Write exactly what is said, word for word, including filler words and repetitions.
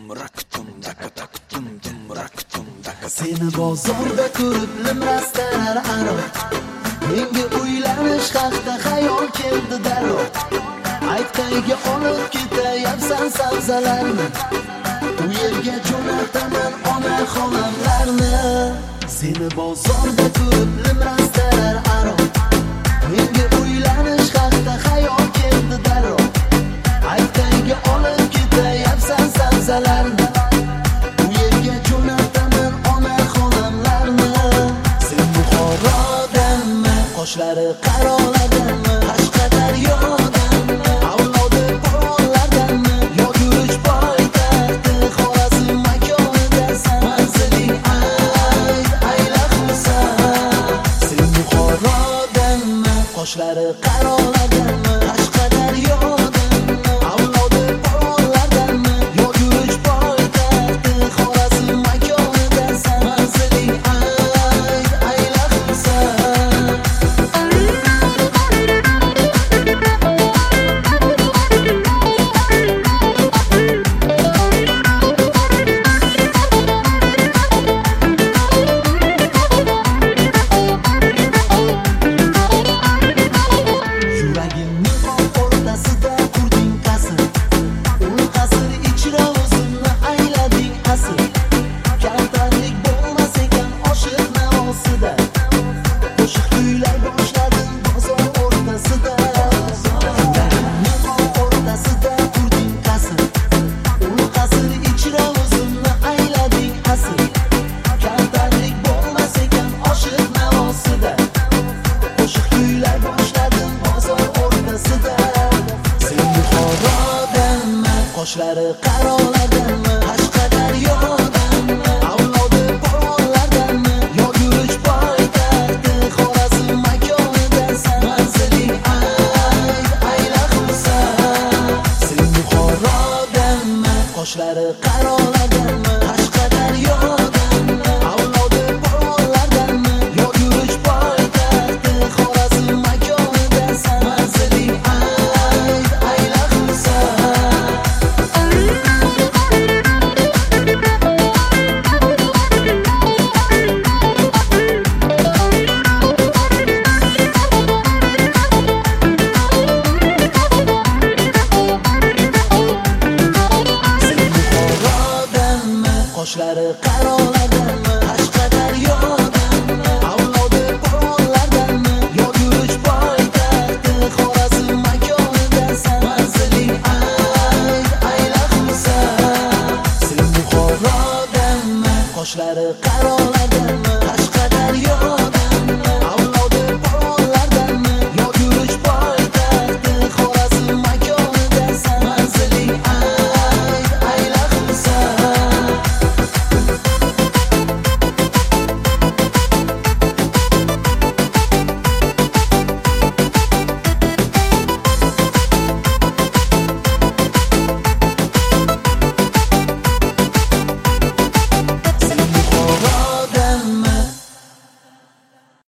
Seni bozorda ko'rib limrastalar aro, menga uylanish haqida xayol keldi darrov. Aytayga olib ketayapsan sabzalarni, u yerga jo'nataman ona xolamlarni. Seni bozorda ko'rib limrastalar aro, menga uylanish haqida xayol keldi darrov. Aytayga olib ketayapsan sabzalarni, u yerga jo'nataman ona xolamlarni. Sen Buxorodanmi, qoshlari qaroladanmi, Qashqadaryodanmi, avlodi bolalardanmi, yo Guruch poytaxti Xorazm makonidasan, manziling ayt ayla Xursand. Sen Buxorodanmi, qoshlari qaroladanmi, Qashqadaryodanmi, avlodi bolalardanmi, yo Guruch poytaxti Xorazm makonidasan, manziling ayt ayla Xursand. Yuragimning o'rtasida qurding qasr, ul qasr ichra o'zimni aylading asr. Kamtarlik bo'lmas ekan oshiq navosida, qo'shiq kuylay boshladim bozor o'rtasida. Yuragimning o'rtasida qurding qasr, ul qasr ichra o'zimni aylading asr. Kamtarlik bo'lmas ekan oshiq navosida, qo'shiq kuylay boshladim bozor o'rtasida. Sen Buxorodanmi, qoshlari qaroladanmi, Qashqadaryodanmi, avlodi bolalardanmi, yo Guruch poytaxti Xorazm makonidasan, manziling ayt ayla Xursand. Sen Buxorodanmi, qoshlari qaroladanmi, Qashqadaryodanmi, avlodi bolalardanmi, yo Guruch poytaxti Xorazm makonidasan, manziling ayt ayla Xursand. Sen Buxorodanmi, qoshlari qaroladanmi, Qashqadaryodanmi, avlodi bolalardanmi, yo Guruch poytaxti Xorazm makonidasan, manziling ayt ayla Xursand. Sen Buxorodanmi, qoshlari qaroladanmi, Qashqadaryo